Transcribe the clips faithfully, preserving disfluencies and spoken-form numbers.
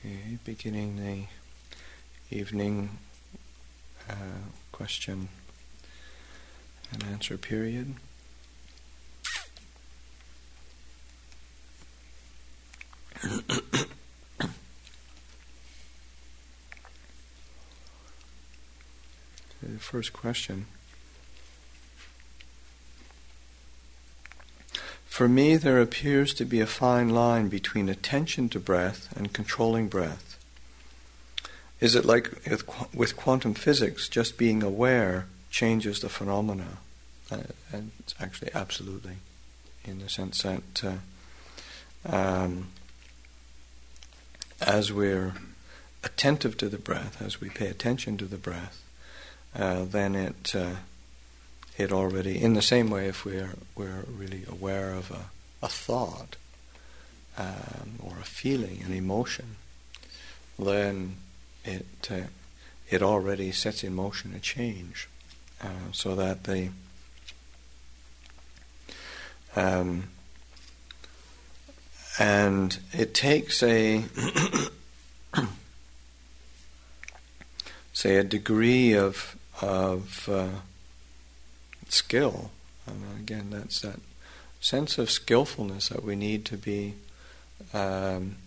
Okay, beginning the evening uh, question and answer period. The first question. For me, there appears to be a fine line between attention to breath and controlling breath. Is it like with, with quantum physics, just being aware changes the phenomena? Uh, and it's actually absolutely, in the sense that uh, um, as we're attentive to the breath, as we pay attention to the breath, uh, then it uh, it already, in the same way, if we're we're really aware of a, a thought um, or a feeling, an emotion, then it uh, it already sets in motion a change, uh, so that the um, and it takes a say a degree of of uh, skill. And again, that's that sense of skillfulness that we need to be um,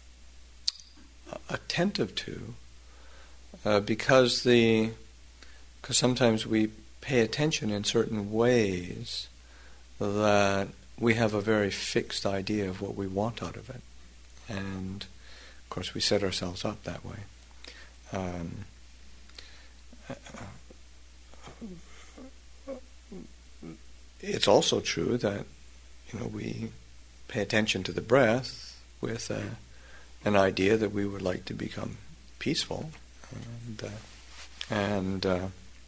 attentive to, uh, because the because sometimes we pay attention in certain ways that we have a very fixed idea of what we want out of it, and of course we set ourselves up that way. Um, It's also true that, you know, we pay attention to the breath with uh, an idea that we would like to become peaceful, and, uh, and uh,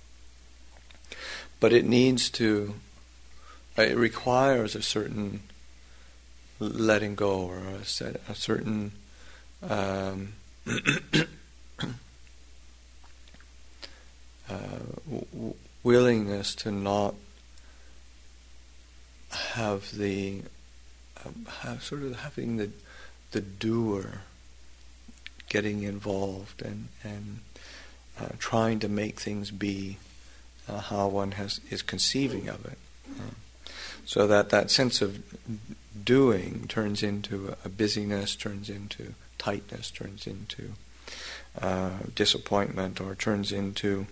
but it needs to. It requires a certain letting go, or a, set, a certain um, uh, w- willingness to not have the um, have sort of having the the doer getting involved and and uh, trying to make things be uh, how one has is conceiving of it, uh, so that that sense of doing turns into a busyness, turns into tightness, turns into uh, disappointment, or turns into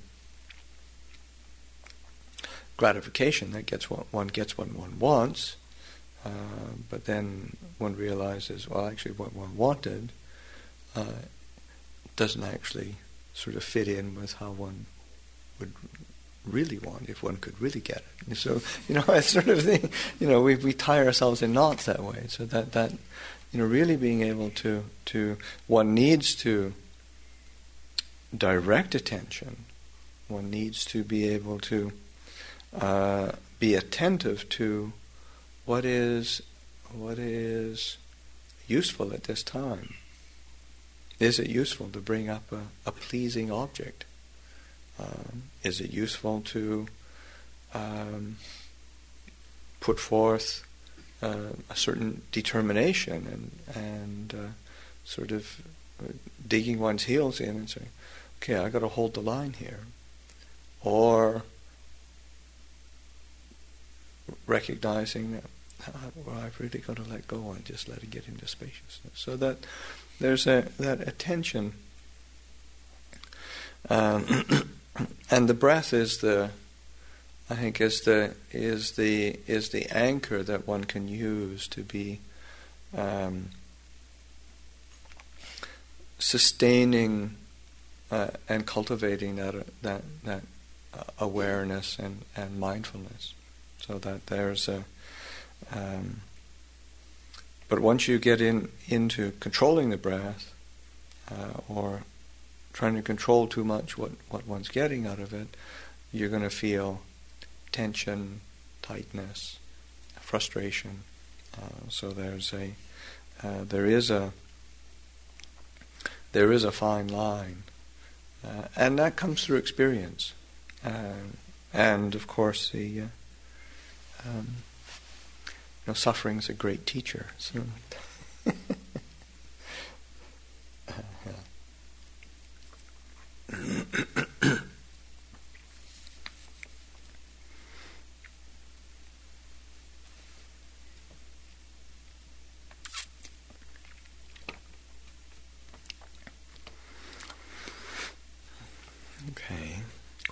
gratification. That gets what one gets what one wants, uh, but then one realizes, well, actually, what one wanted uh, doesn't actually sort of fit in with how one would really want, if one could really get it. And so, you know, it's sort of thing. You know, we we tie ourselves in knots that way. So that that you know, really being able to to one needs to direct attention. One needs to be able to Uh, be attentive to what is what is useful at this time. Is it useful to bring up a, a pleasing object? Um, is it useful to um, put forth uh, a certain determination and and uh, sort of digging one's heels in and saying, okay, I got to hold the line here, or recognizing that, well, I've really got to let go and just let it get into spaciousness. So that there's a that attention, um, and the breath is the, I think, is the is the is the anchor that one can use to be um, sustaining uh, and cultivating that that that awareness and, and mindfulness. So that there's a, um, but once you get in into controlling the breath, uh, or trying to control too much what, what one's getting out of it, you're going to feel tension, tightness, frustration. Uh, so there's a, uh, there is a, there is a fine line, uh, and that comes through experience, uh, and of course the. Uh, Um, you know, suffering is a great teacher. So, uh,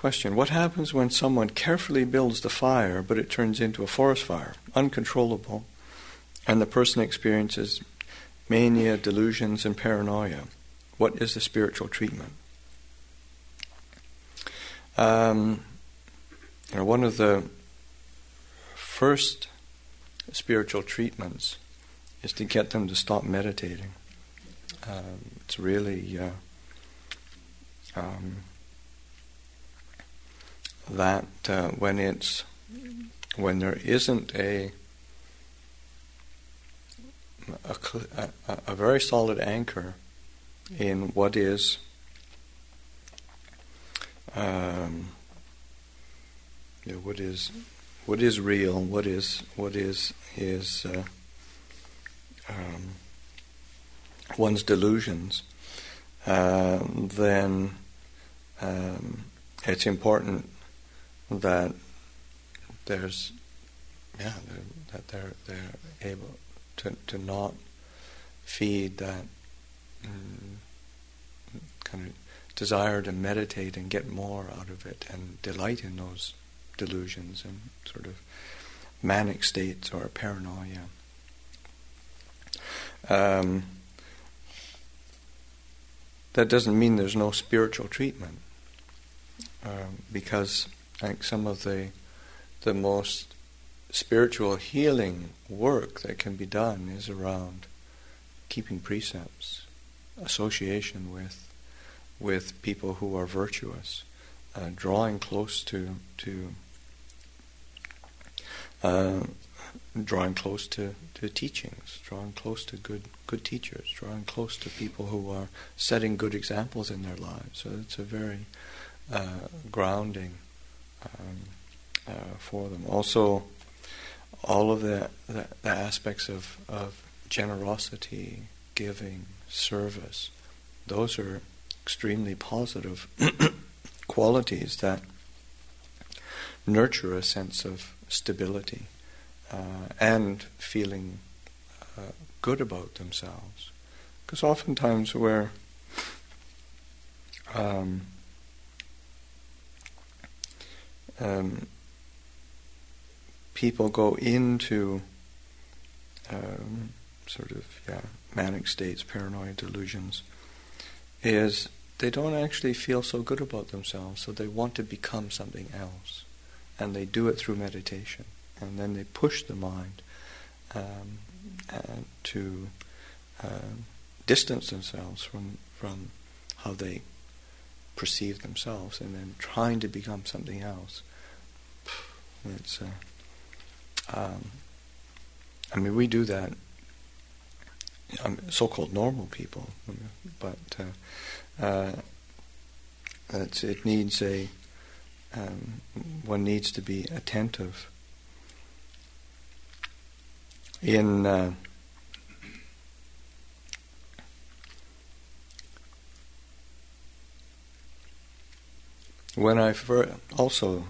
Question: what happens when someone carefully builds the fire, but it turns into a forest fire, uncontrollable, and the person experiences mania, delusions, and paranoia? What is the spiritual treatment? Um, you know, one of the first spiritual treatments is to get them to stop meditating. Um, it's really uh, um, that uh, when it's when there isn't a a, a a very solid anchor in what is um, you know, what is what is real, what is what is is uh, um, one's delusions, uh, then um, it's important that there's yeah that they're they're able to to not feed that mm, kind of desire to meditate and get more out of it and delight in those delusions and sort of manic states or paranoia. Um, that doesn't mean there's no spiritual treatment, um, because I think some of the the most spiritual healing work that can be done is around keeping precepts, association with with people who are virtuous, uh, drawing close to to uh, drawing close to, to teachings, drawing close to good good teachers, drawing close to people who are setting good examples in their lives. So it's a very uh, grounding um, uh, for them. Also, all of the, the, the aspects of, of generosity, giving, service, those are extremely positive qualities that nurture a sense of stability uh, and feeling uh, good about themselves. Because oftentimes we're um, um, people go into um, sort of yeah manic states, paranoid delusions, is they don't actually feel so good about themselves, so they want to become something else, and they do it through meditation, and then they push the mind um, and to uh, distance themselves from from how they perceive themselves, and then trying to become something else. It's uh, um, I mean, we do that. Um, so-called normal people, but uh, uh, it's, it needs a um, one needs to be attentive in uh, when I fir- also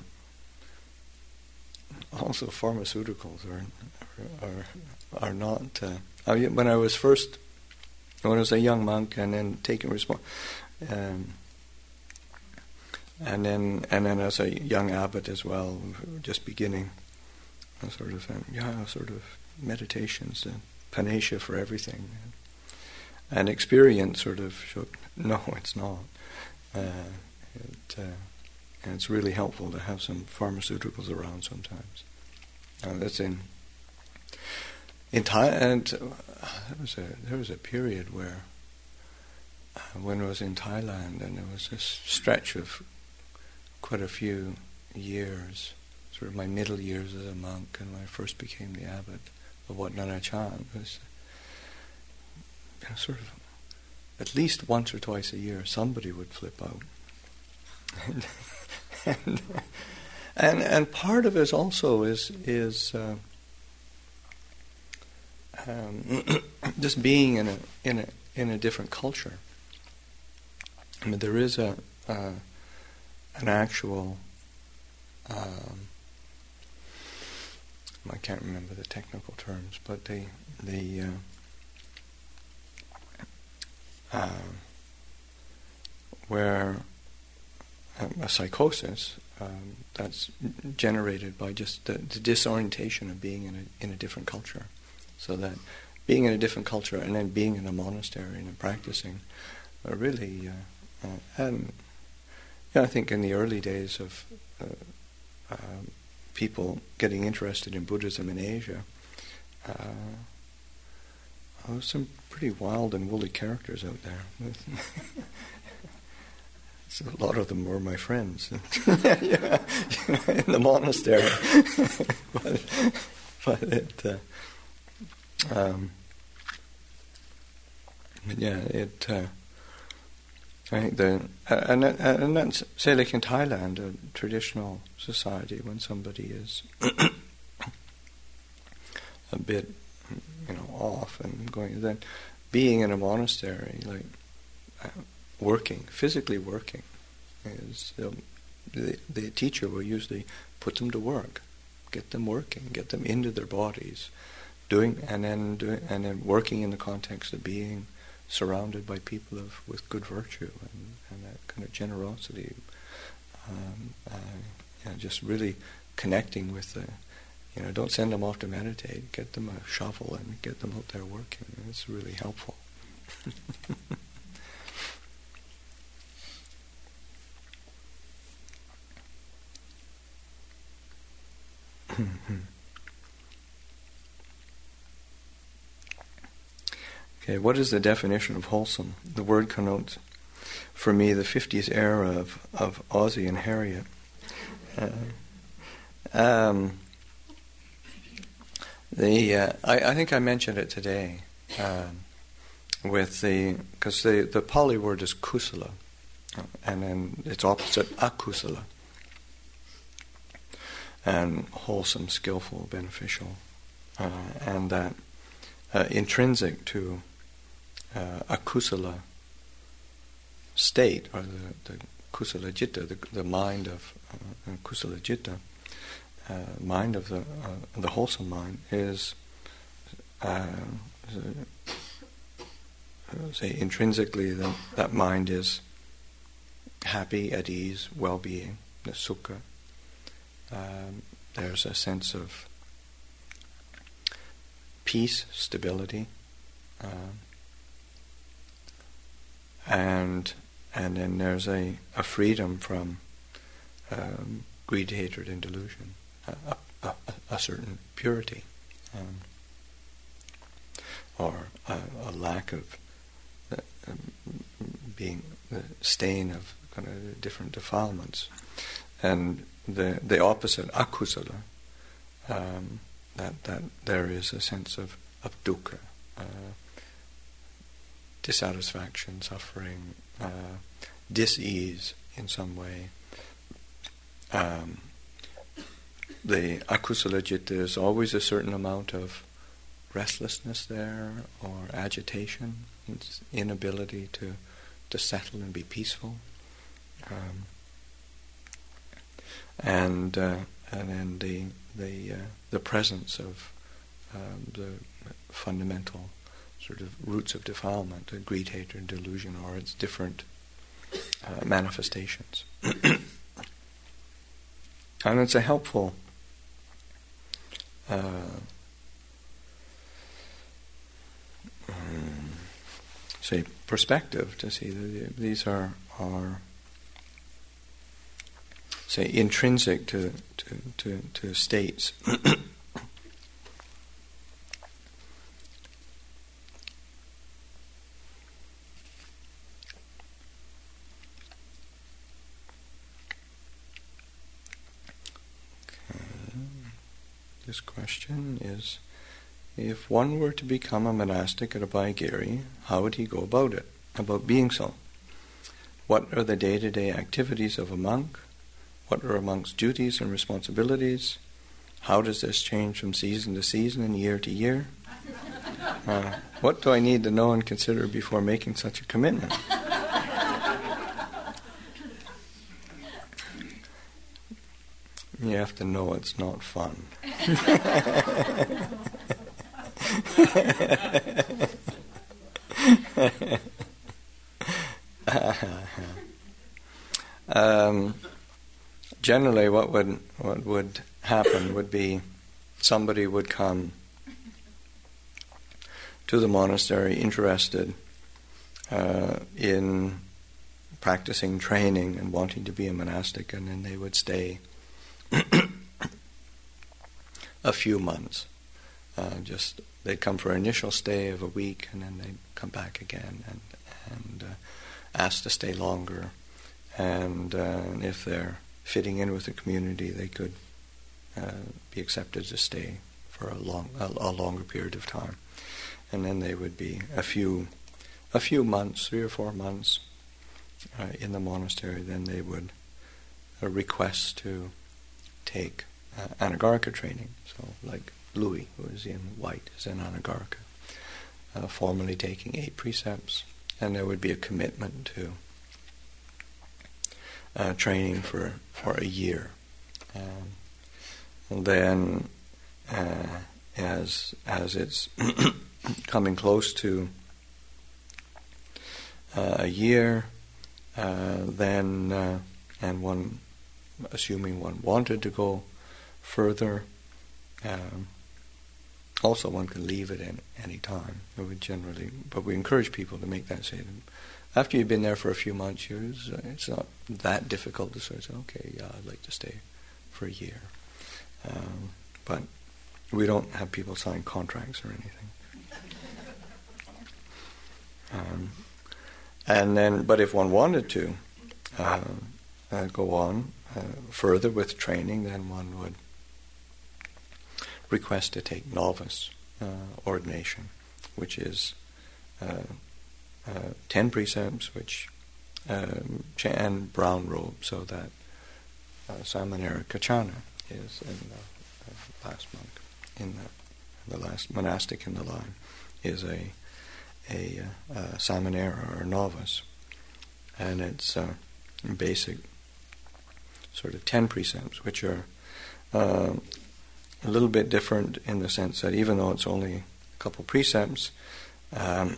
also pharmaceuticals are are are not. Uh, I, when I was first, when I was a young monk, and then taking respons- um, and then and then as a young abbot as well, just beginning, a sort of um, yeah, sort of meditations, uh, panacea for everything, and experience sort of showed no, it's not. Uh, it, uh, and it's really helpful to have some pharmaceuticals around sometimes. Uh, that's in. In Thailand, uh, there was a there was a period where, uh, when I was in Thailand, and there was this stretch of quite a few years, sort of my middle years as a monk, and when I first became the abbot of Wat Nanachan, it was you know, sort of at least once or twice a year somebody would flip out, and and and, and part of it also is is. Uh, Um, just being in a in a in a different culture. I mean, there is a uh, an actual. Um, I can't remember the technical terms, but the the uh, uh, where um, a psychosis um, that's generated by just the, the disorientation of being in a, in a different culture. So that being in a different culture and then being in a monastery and practicing are really, uh, uh, and yeah, I think in the early days of uh, uh, people getting interested in Buddhism in Asia, uh, oh, some pretty wild and woolly characters out there. So a lot of them were my friends yeah, in the monastery. but, but it, uh, um, yeah, it. Uh, I think the uh, and uh, and that's say like in Thailand, a traditional society, when somebody is a bit, you know, off and going, then being in a monastery, like uh, working, physically working, is the, the teacher will usually put them to work, get them working, get them into their bodies, doing and then doing and then working in the context of being surrounded by people of with good virtue and, and that kind of generosity, um, uh, you know, just really connecting with the. You know, don't send them off to meditate. Get them a shovel and get them out there working. It's really helpful. Okay, what is the definition of wholesome? The word connotes, for me, the fifties era of, of Ozzie and Harriet. Uh, um, The uh, I, I think I mentioned it today um, with the because the the Pali word is kusala, and then its opposite akusala, and wholesome, skillful, beneficial, uh, and that uh, intrinsic to uh, a kusala state or the, the kusala citta, the, the mind of uh, kusala citta. Uh, mind of the uh, the wholesome mind is uh, say intrinsically the, that mind is happy, at ease, well-being, the sukha. Um, there's a sense of peace, stability, uh, and and then there's a, a freedom from um, greed, hatred, and delusion. A, a, a certain purity, um, or a, a lack of uh, being the stain of kind of different defilements, and the the opposite akusala, um, that that there is a sense of of dukkha, uh, dissatisfaction, suffering, uh, dis-ease in some way. Um, The akusala citta, there's always a certain amount of restlessness there, or agitation, it's inability to to settle and be peaceful, um, and uh, and then the the uh, the presence of um, the fundamental sort of roots of defilement, the greed, hatred, delusion, or its different uh, manifestations, and it's a helpful. Uh, um, say perspective to see that these are are say intrinsic to to to, to states. This question is, if one were to become a monastic at Abhayagiri, how would he go about it, about being so? What are the day-to-day activities of a monk? What are a monk's duties and responsibilities? How does this change from season to season and year to year? Uh, what do I need to know and consider before making such a commitment? You have to know it's not fun. Um, generally, what would what would happen would be somebody would come to the monastery interested uh, in practicing training and wanting to be a monastic, and then they would stay a few months. Uh, just they'd come for an initial stay of a week, and then they'd come back again and and uh, ask to stay longer. And uh, if they're fitting in with the community, they could uh, be accepted to stay for a long, a, a longer period of time. And then they would be a few, a few months, three or four months uh, in the monastery. Then they would uh, request to take uh, Anagarika training. So, like Louis, who is in white, is in Anagarika, uh, formally taking eight precepts, and there would be a commitment to uh, training for for a year. Um, and then, uh, as as it's coming close to uh, a year, uh, then uh, and one, assuming one wanted to go further, um, also one can leave it at any time. It would generally, but we encourage people to make that decision. After you've been there for a few months, it's, it's not that difficult to sort of say, okay, yeah, I'd like to stay for a year. Um, but we don't have people sign contracts or anything. Um, and then, but if one wanted to uh, uh, go on uh, further with training, then one would request to take novice uh, ordination, which is uh, uh, ten precepts, which um, and brown robe, so that uh, Samanera Kachana is in the uh, last monk, in the, the last monastic in the line, is a a, uh, a Samanera or novice, and it's uh, basic sort of ten precepts, which are uh, a little bit different in the sense that even though it's only a couple precepts, um,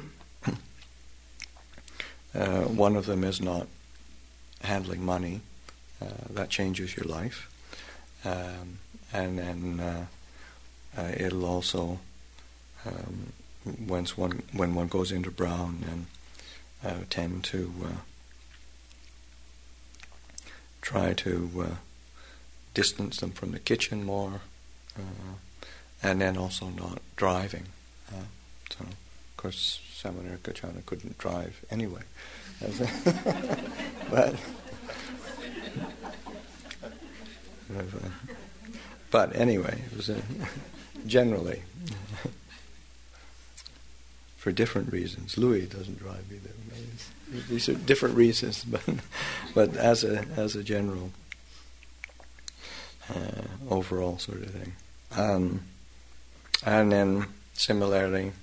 uh, one of them is not handling money. Uh, that changes your life. Um, and then uh, uh, it'll also, um, once one when one goes into brown, and uh, tend to uh, try to uh, distance them from the kitchen more, uh, and then also not driving. Uh, so, of course, Samanera Kachana couldn't drive anyway. but, but anyway, it was a, generally for different reasons. Louis doesn't drive either. These are different reasons, but but as a as a general uh, overall sort of thing. Um, and then similarly,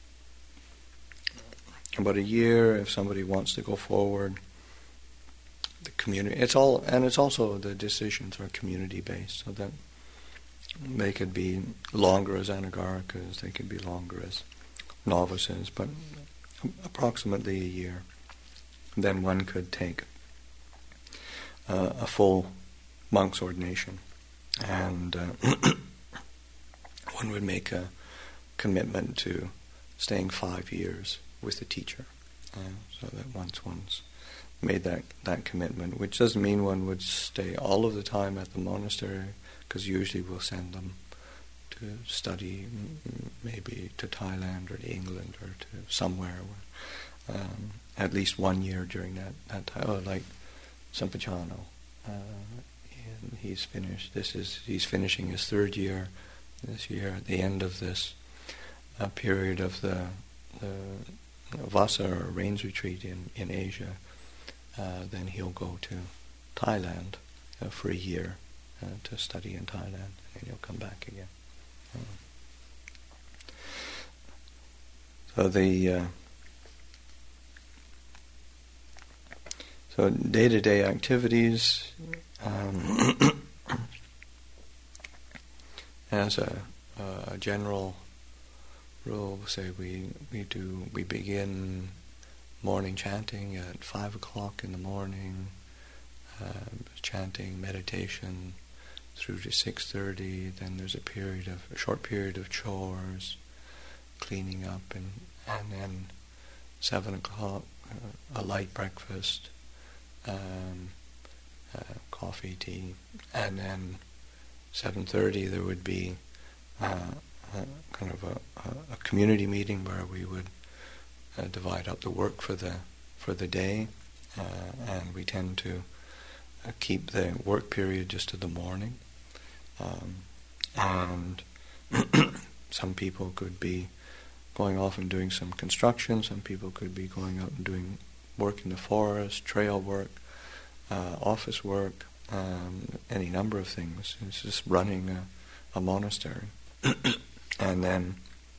about a year, if somebody wants to go forward, the community. It's all, and it's also the decisions are community based, so that they could be longer as Anagarikas, they could be longer as novices, but approximately a year. Then one could take uh, a full monk's ordination, and uh, one would make a commitment to staying five years with the teacher, uh, so that once one's made that, that commitment, which doesn't mean one would stay all of the time at the monastery, because usually we'll send them to study, m- maybe to Thailand or to England or to somewhere, where, um, at least one year during that, that time. Oh, like Sampachano, uh, and he's finished. This is he's finishing his third year this year. At the end of this uh, period of the the Vasa or rains retreat in in Asia, uh, then he'll go to Thailand uh, for a year uh, to study in Thailand, and he'll come back again. Uh, so the uh, so day-to-day activities, um, as a, a general rule, say we we do we begin morning chanting at five o'clock in the morning, uh, chanting, meditation through to six thirty. Then there's a period of a short period of chores, cleaning up, and and then seven o'clock uh, a light breakfast, um, uh, coffee, tea, and then seven thirty there would be uh, uh, kind of a, a, a community meeting where we would uh, divide up the work for the for the day, uh, and we tend to uh, keep the work period just to the morning. Um, and some people could be going off and doing some construction, some people could be going out and doing work in the forest, trail work, uh, office work, um, any number of things. It's just running a, a monastery. And then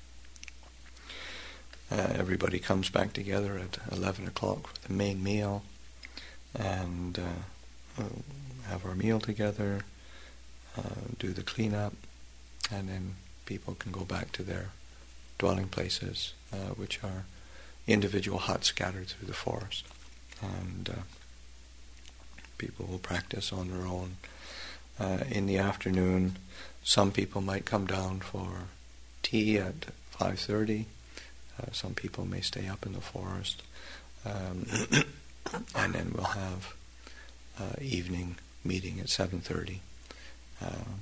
uh, everybody comes back together at eleven o'clock for the main meal, and uh, uh, have our meal together, uh, do the cleanup, and then people can go back to their dwelling places, uh, which are individual huts scattered through the forest. And uh, people will practice on their own. Uh, in the afternoon, some people might come down for tea at five thirty. Uh, some people may stay up in the forest. Um, and then we'll have uh, evening meeting at seven thirty. Uh,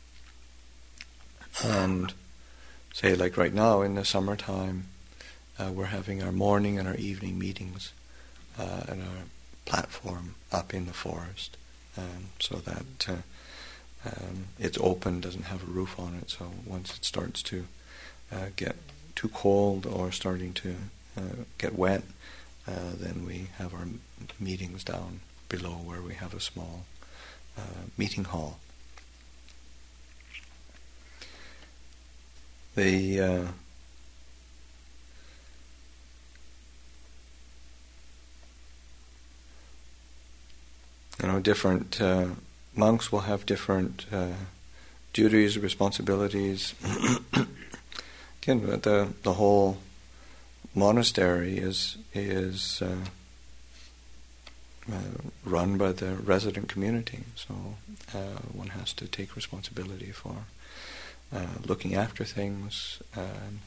and say, like right now in the summertime, uh, we're having our morning and our evening meetings uh, at our platform up in the forest, um, so that uh, um, it's open, doesn't have a roof on it. So once it starts to uh, get too cold or starting to uh, get wet, uh, then we have our m- meetings down below where we have a small uh, meeting hall. The uh, you know different uh, monks will have different uh, duties, responsibilities. Again, the the whole monastery is is uh, uh, run by the resident community, so uh, one has to take responsibility for Uh, looking after things, um,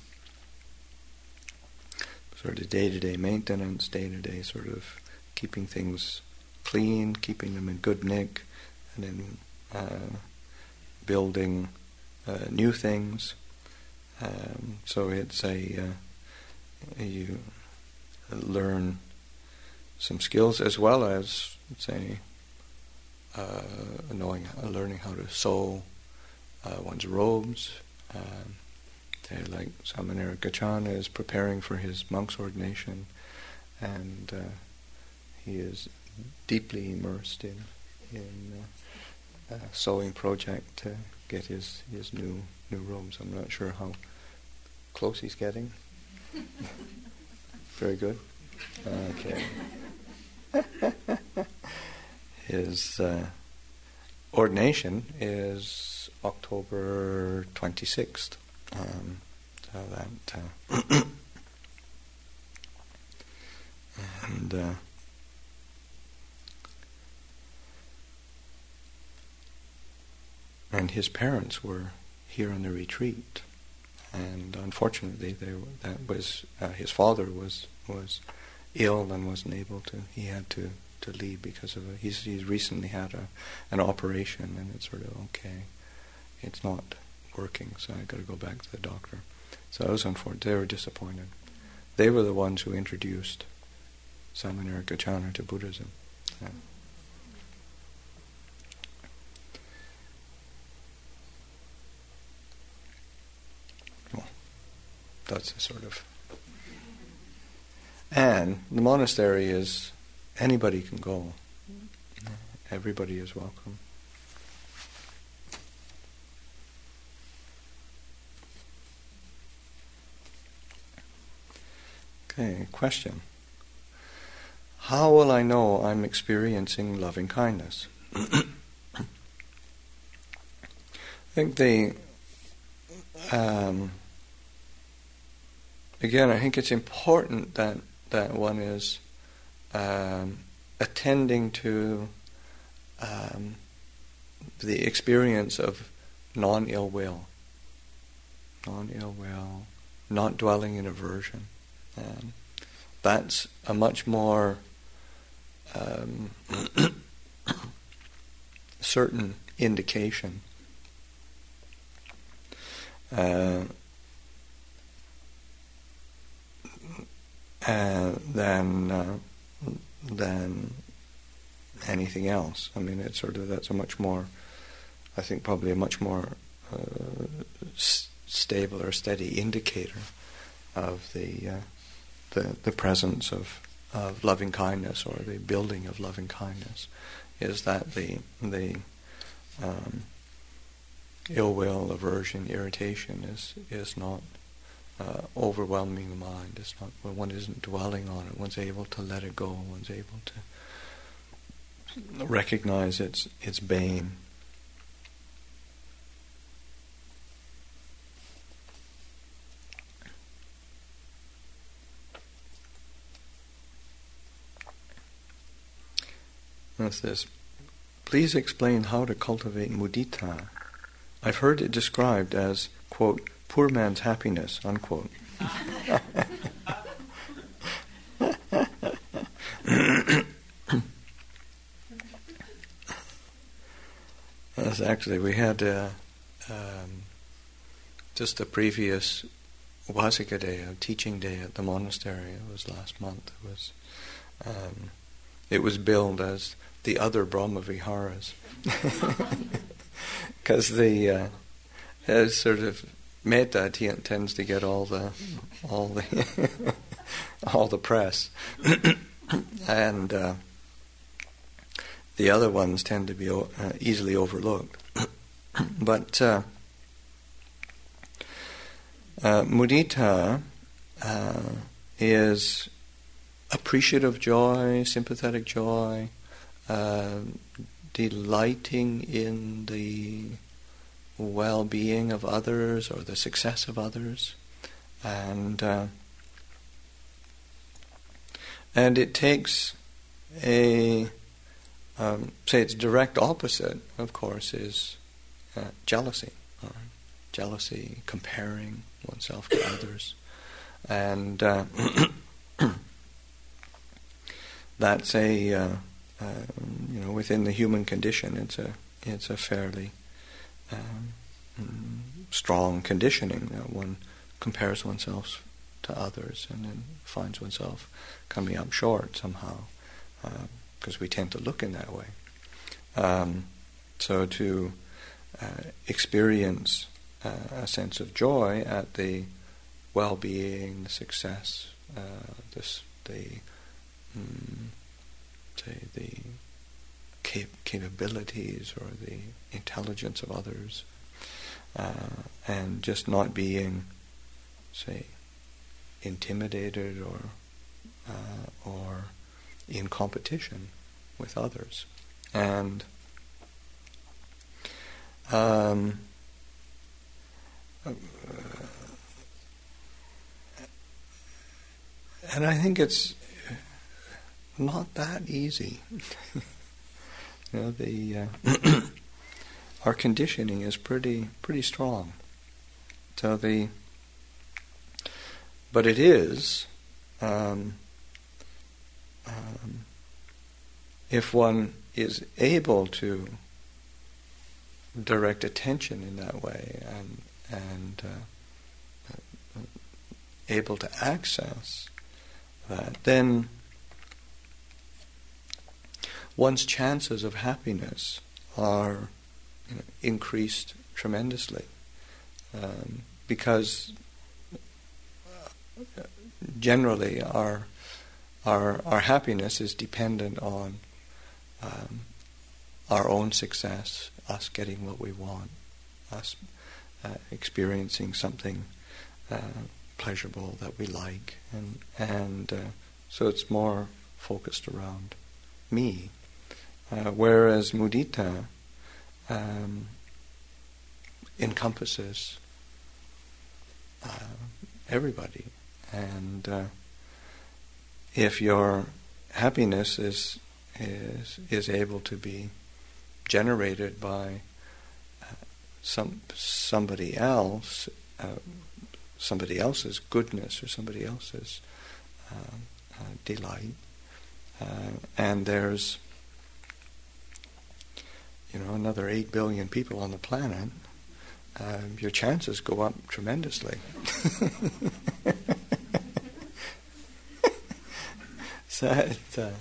sort of day-to-day maintenance, day-to-day sort of keeping things clean, keeping them in good nick, and then uh, building uh, new things. Um, so it's a uh, you learn some skills as well as, say, uh, knowing, uh, learning how to sew Uh, one's robes. Um, they're like Samanera Gacchana is preparing for his monk's ordination, and uh, he is deeply immersed in in uh, a sewing project to get his, his new new robes. I'm not sure how close he's getting. Very good. Okay. His uh, ordination is October twenty-sixth. Um, so that uh, and uh, and his parents were here on the retreat, and unfortunately, they were, that was uh, his father was was ill and wasn't able to. He had to. to leave because of it. He's he's recently had a an operation, and it's sort of okay. It's not working, so I got to go back to the doctor. So I was unfortunate. They were disappointed. They were the ones who introduced Samanera Gacchana to Buddhism. Yeah. Well, that's a sort of. And the monastery is. Anybody can go. Everybody is welcome. Okay, question. How will I know I'm experiencing loving kindness? I think the um, again, I think it's important that that one is Um, attending to um, the experience of non-ill will, non-ill will, not dwelling in aversion. Um, that's a much more um, certain indication uh, uh, than uh, than anything else. I mean, it's sort of that's a much more, I think, probably a much more uh, s- stable or steady indicator of the uh, the the presence of of loving kindness, or the building of loving kindness, is that the the um, ill will, aversion, irritation is is not uh, overwhelming the mind. It's not, well, one isn't dwelling on it. One's able to let it go. One's able to recognize its its bane. What's this? Please explain how to cultivate mudita. I've heard it described as, quote, poor man's happiness, unquote. Yes, actually, we had uh, um, just a previous Upasika day, a teaching day at the monastery. It was last month. It was um, it was billed as the other Brahma Viharas, because the uh, uh, sort of metta t- tends to get all the all the all the press, and uh, the other ones tend to be o- uh, easily overlooked. But uh, uh, mudita uh, is appreciative joy, sympathetic joy, uh, delighting in the well-being of others or the success of others, and uh, and it takes a um, say its direct opposite, of course, is uh, jealousy, or jealousy, comparing oneself to others, and uh, that's a uh, uh, you know, within the human condition, it's a it's a fairly um, strong conditioning that one compares oneself to others and then finds oneself coming up short somehow, because uh, we tend to look in that way. Um, so to uh, experience uh, a sense of joy at the well-being, the success, uh, this the um, say the cap- capabilities or the intelligence of others, uh, and just not being, say, intimidated or uh, or in competition with others, and um, uh, and I think it's not that easy. You know, the uh, our conditioning is pretty pretty strong. So the but it is um, um, if one is able to direct attention in that way and and uh, able to access that, then one's chances of happiness are, you know, increased tremendously, um, because generally our our our happiness is dependent on um, our own success, us getting what we want, us uh, experiencing something uh, pleasurable that we like, and and uh, so it's more focused around me. Uh, whereas mudita um, encompasses uh, everybody, and uh, if your happiness is is is able to be generated by uh, some somebody else, uh, somebody else's goodness or somebody else's uh, uh, delight, uh, and there's, you know, another eight billion people on the planet. Uh, your chances go up tremendously. So it's, uh,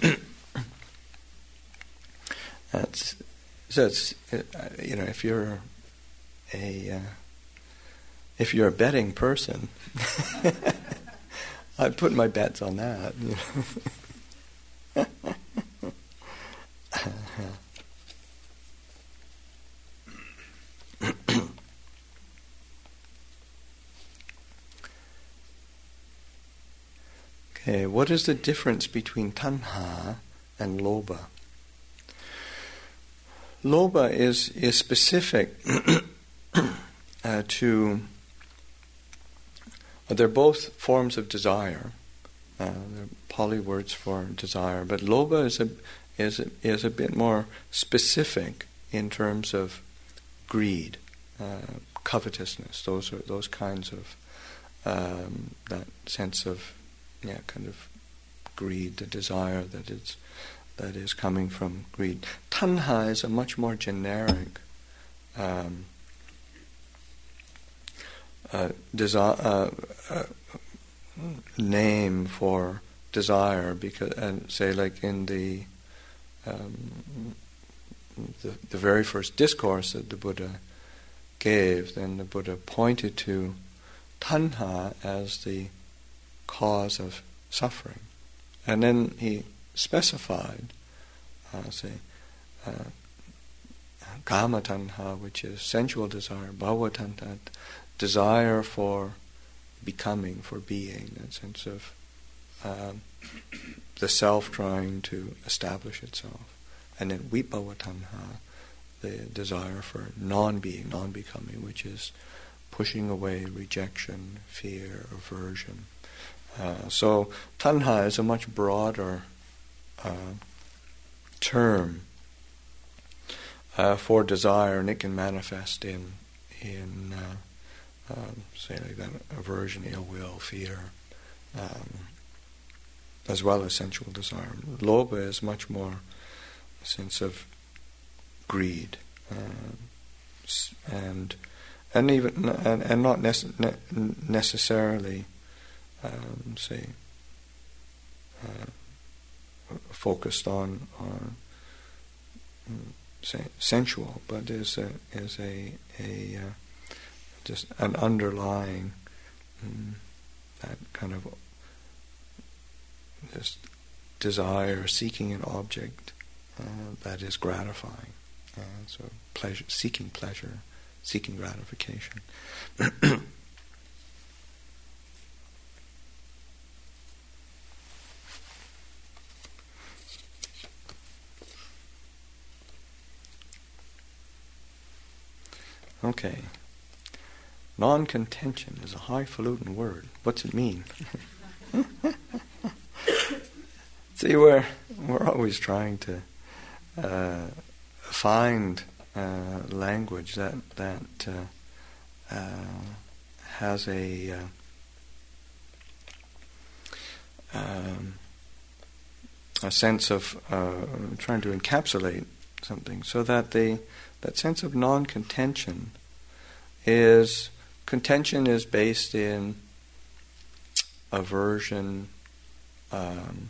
that's so it's uh, you know, if you're a uh, if you're a betting person, I'd put my bets on that. You know? Okay, what is the difference between tanha and lobha? Lobha is is specific uh, to. Uh, they're both forms of desire. Uh, they're Pali words for desire, but lobha is a is a, is a bit more specific in terms of greed, uh, covetousness. Those are those kinds of um, that sense of. Yeah, kind of greed, the desire that is that is coming from greed. Tanha is a much more generic um, uh, desi- uh, uh, name for desire, because, and say, like in the, um, the the very first discourse that the Buddha gave, then the Buddha pointed to tanha as the cause of suffering, and then he specified, uh, say, uh, kama tanha, which is sensual desire, bhava tanha, desire for becoming, for being, that sense of um, the self trying to establish itself, and then vibhava tanha, the desire for non-being, non-becoming, which is pushing away rejection, fear, aversion. Uh, so tanha is a much broader uh, term uh, for desire, and it can manifest in in uh, um, say like that, aversion, ill will, fear, um, as well as sensual desire. Lobha is much more a sense of greed, uh, and and even and, and not nece- ne- necessarily. Um, say, uh, focused on, on say, sensual, but is a is a a uh, just an underlying um, that kind of just desire, seeking an object uh, that is gratifying. Uh, so pleasure, seeking pleasure, seeking gratification. Okay. Non-contention is a highfalutin word. What's it mean? See, we're, we're always trying to uh, find uh, language that that uh, uh, has a uh, um, a sense of uh, trying to encapsulate something, so that the that sense of non-contention is contention is based in aversion, um,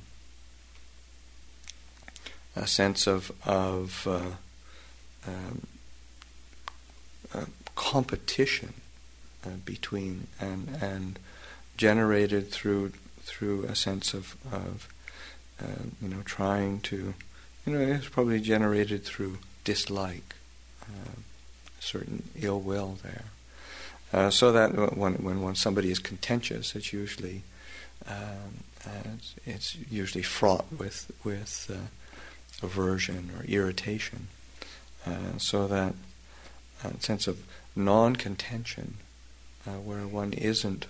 a sense of of uh, um, uh, competition uh, between and and generated through through a sense of of uh, you know trying to you know it's probably generated through dislike, uh, certain ill will there. Uh, so that when, when when somebody is contentious, it's usually um, uh, it's, it's usually fraught with with uh, aversion or irritation. Uh, so that uh, sense of non-contention, uh, where one isn't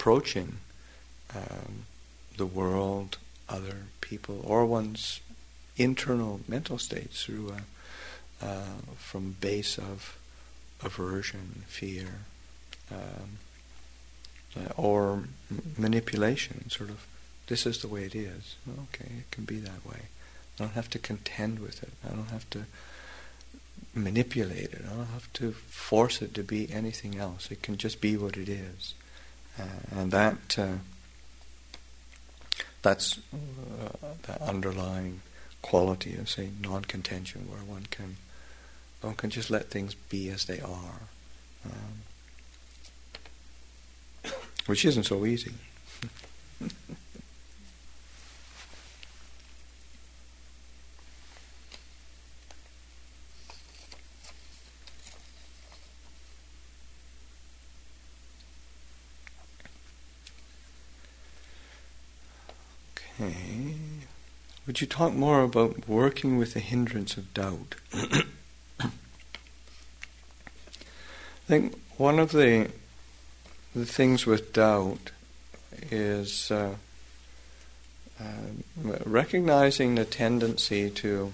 approaching um, the world, other people, or one's internal mental states through a, uh, from base of aversion, fear, um, uh, or m- manipulation, sort of, this is the way it is. Okay, it can be that way. I don't have to contend with it. I don't have to manipulate it. I don't have to force it to be anything else. It can just be what it is. Uh, and that uh, that's uh, the underlying quality of, say, non-contention, where one can one can just let things be as they are, um, which isn't so easy. Okay. Would you talk more about working with the hindrance of doubt? I think one of the the things with doubt is uh, uh, recognizing the tendency to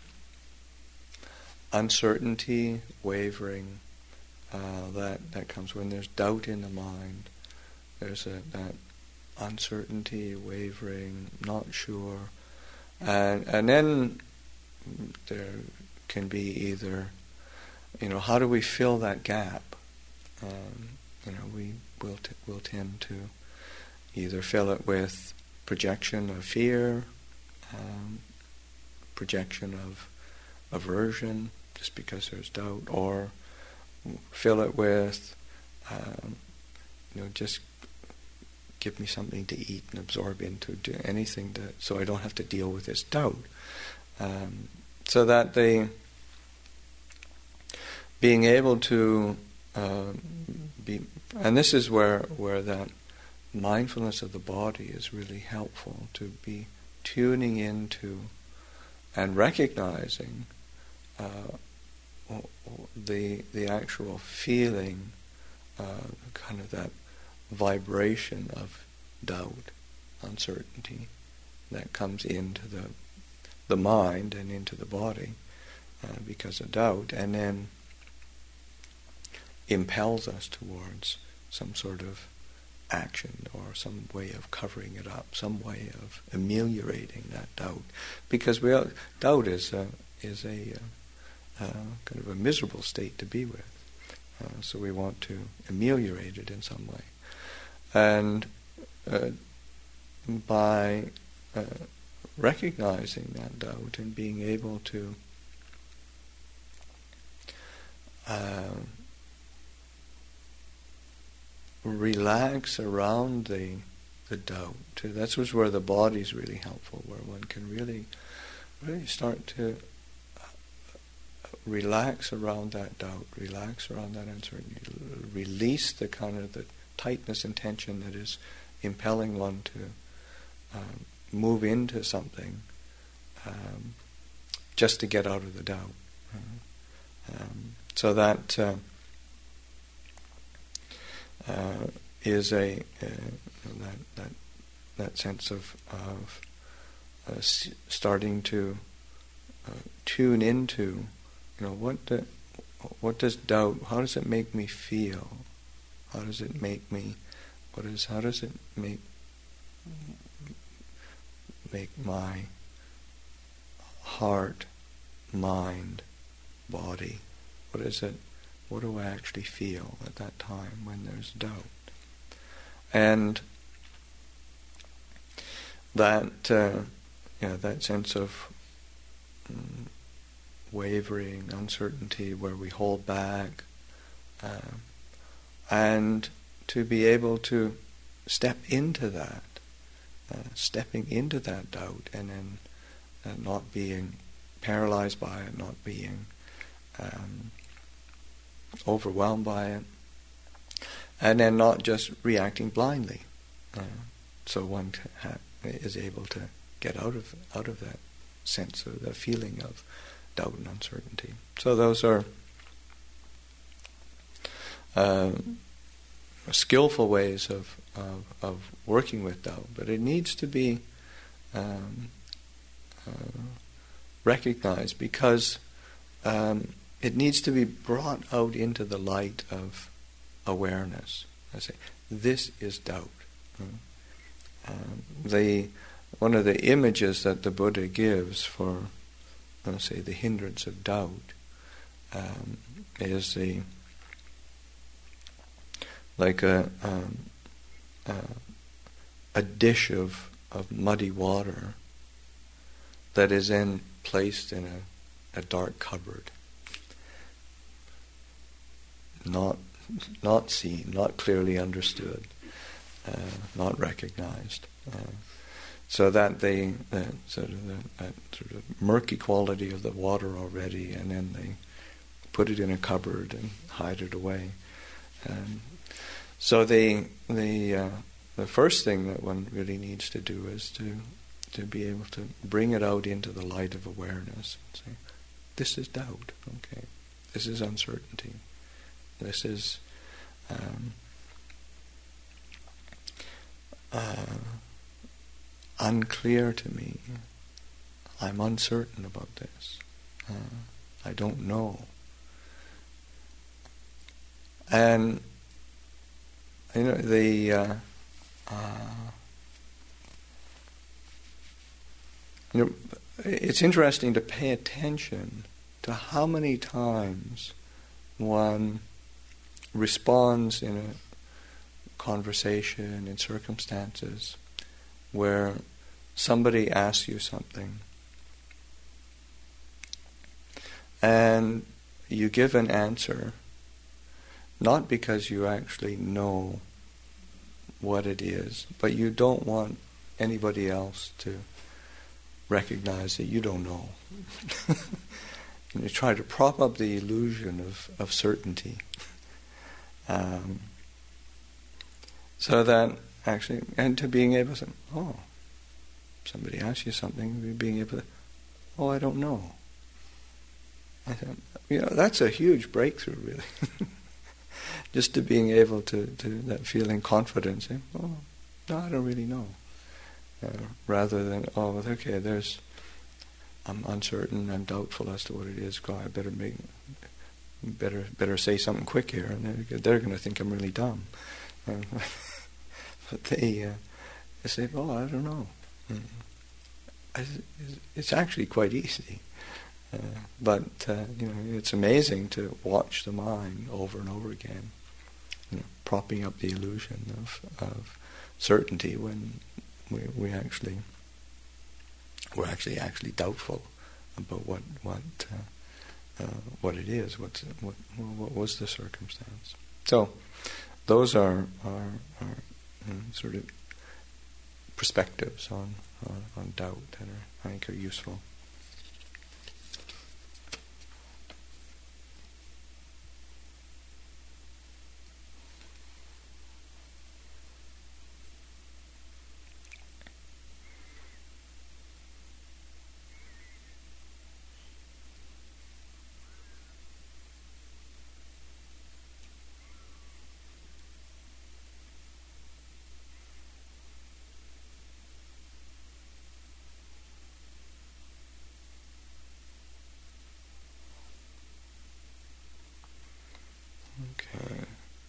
uncertainty, wavering, uh, that, that comes when there's doubt in the mind. There's a, that uncertainty, wavering, not sure. And and then there can be either, you know, how do we fill that gap? Um, you know, we will t- will tend to either fill it with projection of fear, um, projection of aversion, just because there's doubt, or fill it with, um, you know, just give me something to eat and absorb into, do anything to, so I don't have to deal with this doubt. Um, so that they, being able to uh, be, and this is where where that mindfulness of the body is really helpful, to be tuning into and recognizing uh, the the actual feeling, uh, kind of that vibration of doubt, uncertainty that comes into the the mind and into the body uh, because of doubt, and then impels us towards some sort of action or some way of covering it up, some way of ameliorating that doubt, because we all, doubt is a, is a uh, uh, kind of a miserable state to be with, uh, so we want to ameliorate it in some way. And uh, by uh, recognizing that doubt and being able to uh, relax around the the doubt, that's where the body's really helpful, where one can really, really start to relax around that doubt, relax around that uncertainty, release the kind of the tightness and tension that is impelling one to um, move into something um, just to get out of the doubt. Uh, um, so that uh, uh, is a uh, that that that sense of of uh, s- starting to uh, tune into, you know, what the, what does doubt? How does it make me feel? How does it make me? What is? How does it make make my heart, mind, body? What is it? What do I actually feel at that time when there's doubt? And that uh, you know, that sense of um, wavering, uncertainty, where we hold back. Uh, And to be able to step into that, uh, stepping into that doubt, and then uh, not being paralyzed by it, not being um, overwhelmed by it, and then not just reacting blindly. Uh, so one ha- is able to get out of out of that sense of the feeling of doubt and uncertainty. So those are Uh, skillful ways of, of of working with doubt, but it needs to be um, uh, recognized because um, it needs to be brought out into the light of awareness. I say, this is doubt. Uh, um, the one of the images that the Buddha gives for, let's say, the hindrance of doubt um, is the like a um, uh, a dish of of muddy water that is then placed in a, a dark cupboard, not not seen, not clearly understood, uh, not recognized, uh, so that they uh, sort of the uh, sort of murky quality of the water already, and then they put it in a cupboard and hide it away. Um, so they the uh, the first thing that one really needs to do is to to be able to bring it out into the light of awareness and say, this is doubt, okay, this is uncertainty, this is um, uh, unclear to me, I'm uncertain about this, uh, I don't know. And you know, the uh, uh, you know, it's interesting to pay attention to how many times one responds in a conversation, in circumstances where somebody asks you something and you give an answer not because you actually know what it is, but you don't want anybody else to recognize that you don't know. And you try to prop up the illusion of, of certainty. Um, so that actually, and to being able to say, oh, somebody asks you something, being able to, oh, I don't know. I said, you know, that's a huge breakthrough, really. Just to being able to, to that feeling confidence, eh? Oh, no, I don't really know. Uh, rather than, oh, okay, there's, I'm uncertain, I'm doubtful as to what it is. God, I better make, better, better say something quick here, and they're, they're going to think I'm really dumb. Uh, but they, uh, they say, oh, I don't know. Mm. I, it's actually quite easy. Uh, but uh, you know, it's amazing to watch the mind over and over again, you know, propping up the illusion of, of certainty when we we actually we're actually actually doubtful about what what uh, uh, what it is, what's, what what was the circumstance. So those are are, are you know, sort of perspectives on, on on doubt that are, I think, are useful. Okay.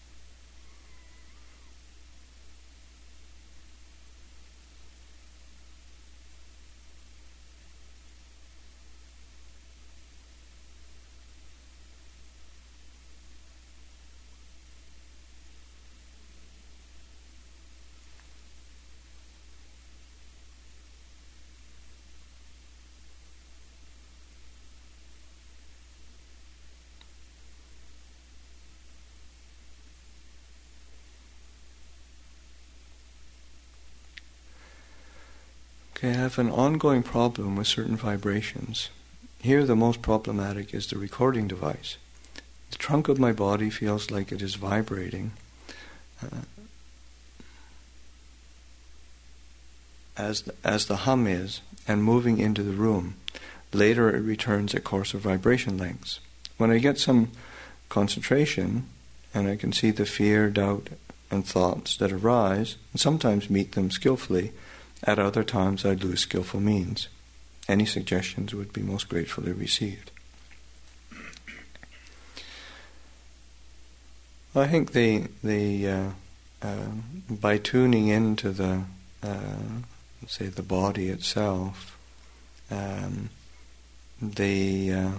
Okay, I have an ongoing problem with certain vibrations. Here the most problematic is the recording device. The trunk of my body feels like it is vibrating uh, as, the, as the hum is, and moving into the room. Later it returns at course of vibration lengths. When I get some concentration, and I can see the fear, doubt, and thoughts that arise, and sometimes meet them skillfully, at other times I lose skillful means. any suggestions would be most gratefully received. I think the the uh, uh, by tuning into the uh, say the body itself, um, the uh,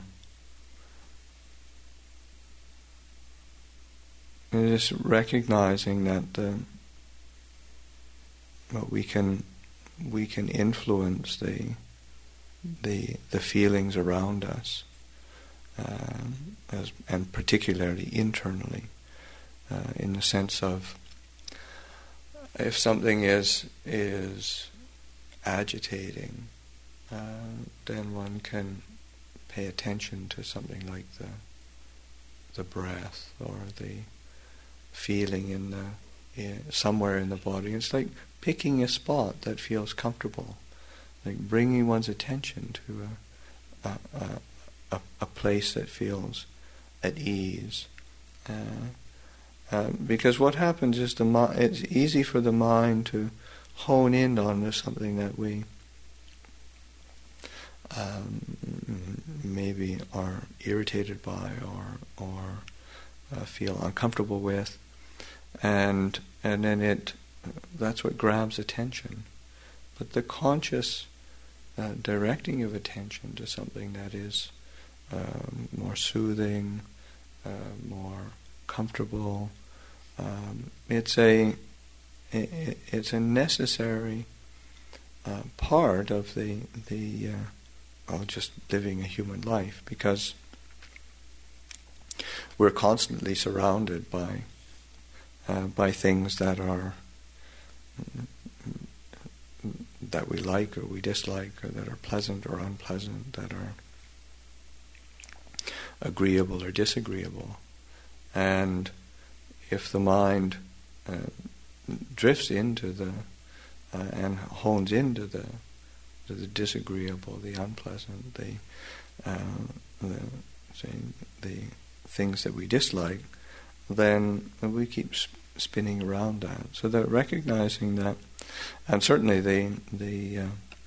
just recognizing that the, well, we can we can influence the the the feelings around us, um, as, and particularly internally, uh, in the sense of if something is is agitating, uh, then one can pay attention to something like the the breath or the feeling in the in, somewhere in the body. It's like picking a spot that feels comfortable, like bringing one's attention to a a, a, a place that feels at ease. Uh, uh, because what happens is the mi- it's easy for the mind to hone in on something that we um, maybe are irritated by or or uh, feel uncomfortable with, and and then it that's what grabs attention. But the conscious uh, directing of attention to something that is um, more soothing, uh, more comfortable, um, it's a it, it's a necessary uh, part of the the uh, of just living a human life, because we're constantly surrounded by uh, by things that are that we like or we dislike, or that are pleasant or unpleasant, that are agreeable or disagreeable. And if the mind uh, drifts into the uh, and hones into the to the disagreeable, the unpleasant, the uh, the say the things that we dislike, then we keep sp- spinning around that. So that recognizing that, and certainly the the uh,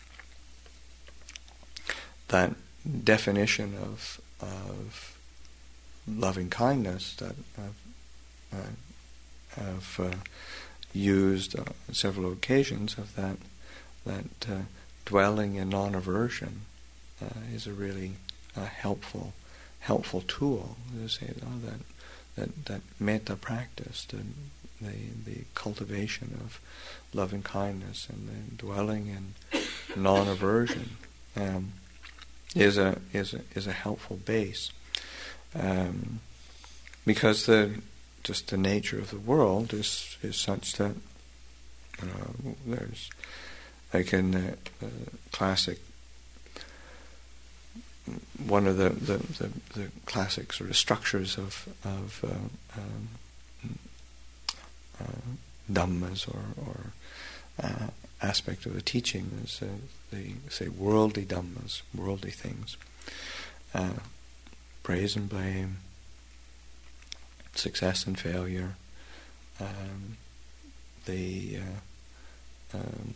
that definition of of loving kindness that I've, uh, I've uh, used on several occasions, of that that uh, dwelling in non-aversion uh, is a really uh, helpful helpful tool. To say, oh, that that that metta practice, the the the cultivation of loving kindness and the dwelling in non-aversion um, is a is a is a helpful base, um, because the just the nature of the world is is such that you know, there's like in the uh, classic. One of the, the, the, the classic sort of structures of of uh, um, uh, dhammas or, or uh, aspect of the teaching is uh, the say worldly dhammas, worldly things, uh, praise and blame, success and failure, um, the uh, um,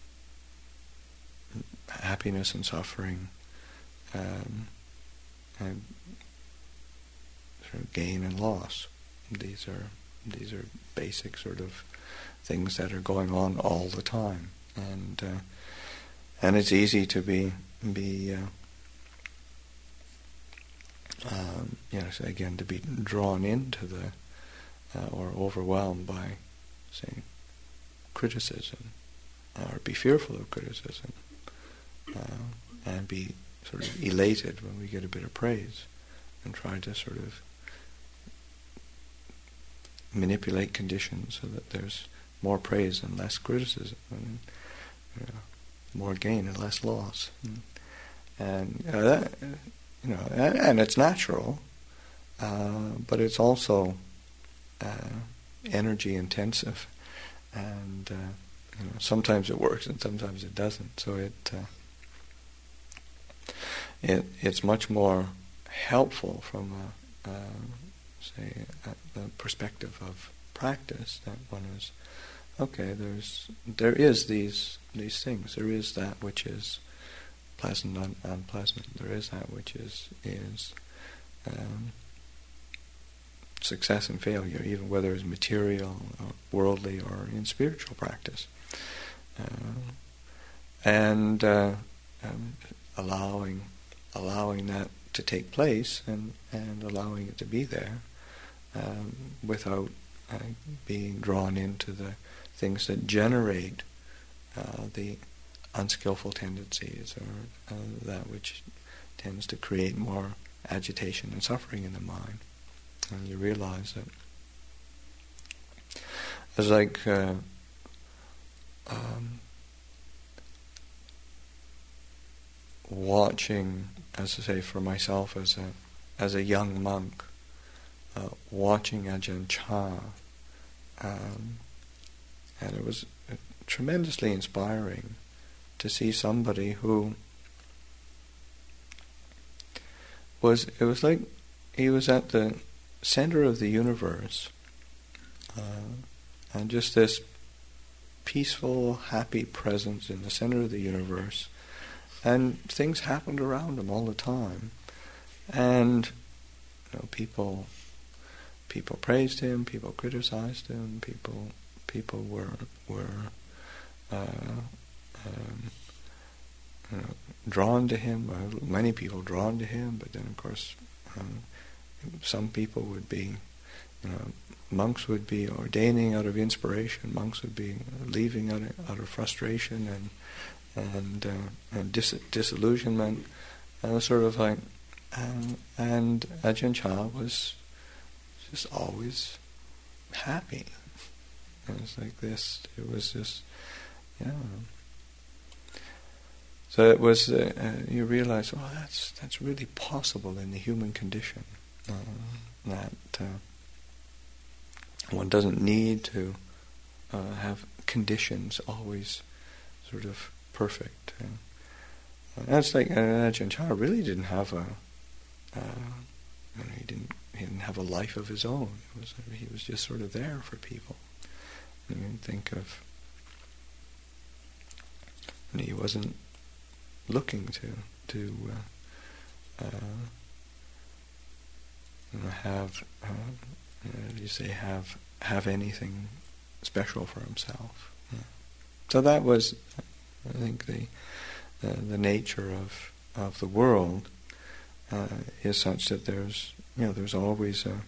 happiness and suffering. Um, and sort of gain and loss. These are these are basic sort of things that are going on all the time, and uh, and it's easy to be be uh, um, you know again to be drawn into the uh, or overwhelmed by, say, criticism, or be fearful of criticism, uh, and be sort of elated when we get a bit of praise, and try to sort of manipulate conditions so that there's more praise and less criticism, and you know, more gain and less loss. And, and you know, that, you know, and, and it's natural, uh, but it's also uh, energy intensive, and uh, you know, sometimes it works and sometimes it doesn't. So it. Uh, It, it's much more helpful from a, uh, say, a, a perspective of practice, that one is, okay, there's there is these these things. There is that which is pleasant and unpleasant. There is that which is is um, success and failure, even whether it's material, or worldly, or in spiritual practice, uh, and uh, um, allowing allowing that to take place and and allowing it to be there, um, without uh, being drawn into the things that generate uh, the unskillful tendencies, or uh, that which tends to create more agitation and suffering in the mind. And you realize that it's like uh, um, watching, as I say, for myself as a as a young monk, uh, watching Ajahn Chah, um, and it was tremendously inspiring to see somebody who was, it was like he was at the center of the universe, uh, and just this peaceful, happy presence in the center of the universe, and things happened around him all the time, and you know, people people praised him, people criticized him, people people were were uh, um, you know, drawn to him. Uh, many people drawn to him, but then of course um, some people would be, you know, monks would be ordaining out of inspiration. Monks would be leaving out of, out of frustration and and uh, and dis- disillusionment. And it was sort of like, um, and Ajahn Chah was just always happy. It was like this. It was just, yeah. So it was. Uh, uh, you realize, oh, that's that's really possible in the human condition. Uh, that uh, one doesn't need to uh, have conditions always sort of perfect. Uh, that's like uh, Ajahn Chah really didn't have a. Uh, you know, he didn't. He didn't have a life of his own. It was. He was just sort of there for people. You can think of. And he wasn't looking to to uh, uh, you know, have uh, you know, you say have have anything special for himself. Yeah. So that was, I think, the uh, the nature of of the world uh, is such that there's you know there's always uh,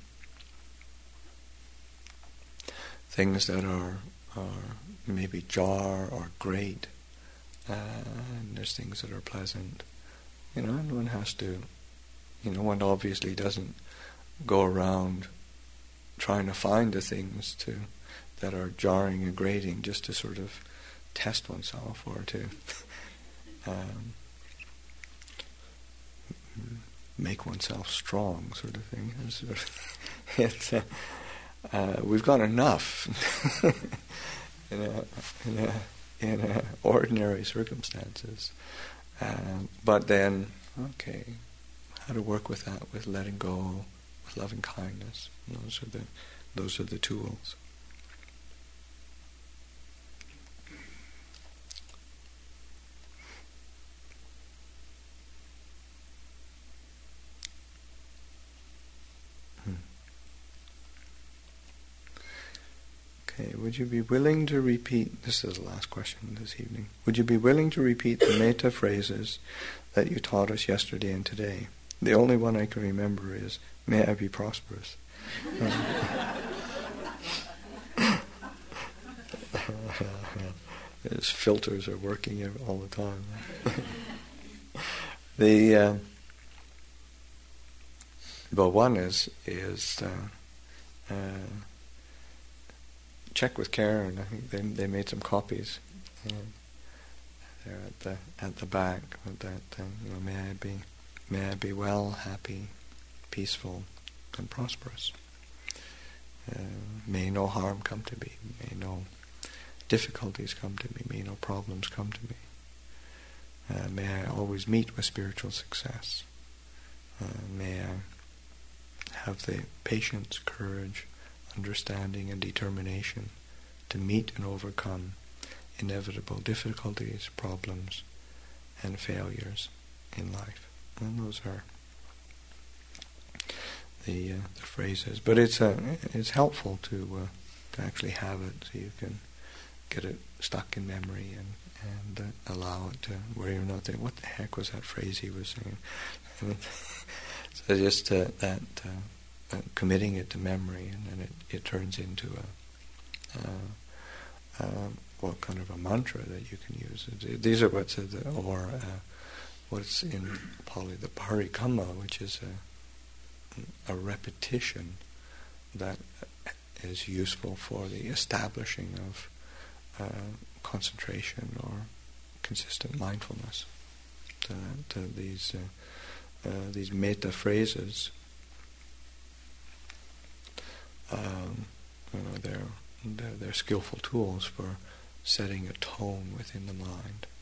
things that are are maybe jar or great. Uh, and there's things that are pleasant, you know, and one has to, you know, one obviously doesn't go around trying to find the things to that are jarring and grating just to sort of test oneself or to um, make oneself strong, sort of thing. It's, it's, uh, uh, we've got enough in a, in a in uh, ordinary circumstances. Uh, but then, okay, how to work with that, with letting go, with loving kindness. Those are the those are the tools. Okay, would you be willing to repeat, this is the last question this evening, would you be willing to repeat the metta phrases that you taught us yesterday and today? The only one I can remember is, may I be prosperous. His filters are working all the time. the, uh, but one is, is uh, uh, check with Karen. I think they they made some copies. And they're at the at the back with that. Uh, you know, may I be, may I be well, happy, peaceful, and prosperous. Uh, may no harm come to me. May no difficulties come to me. May no problems come to me. Uh, may I always meet with spiritual success. Uh, may I have the patience, courage, understanding and determination to meet and overcome inevitable difficulties, problems, and failures in life. And those are the, uh, the phrases. But it's uh, it's helpful to uh, to actually have it so you can get it stuck in memory and and uh, allow it to, where you're not thinking, what the heck was that phrase he was saying? And so just uh, that uh, uh, committing it to memory, and then it, it turns into a uh, uh, well, kind of a mantra that you can use. These are what's uh, the, or uh, what's in Pali, the parikamma, which is a, a repetition that is useful for the establishing of uh, concentration or consistent mindfulness. To, to these uh, uh, these metta phrases, um, you know, they're, they're they're skillful tools for setting a tone within the mind.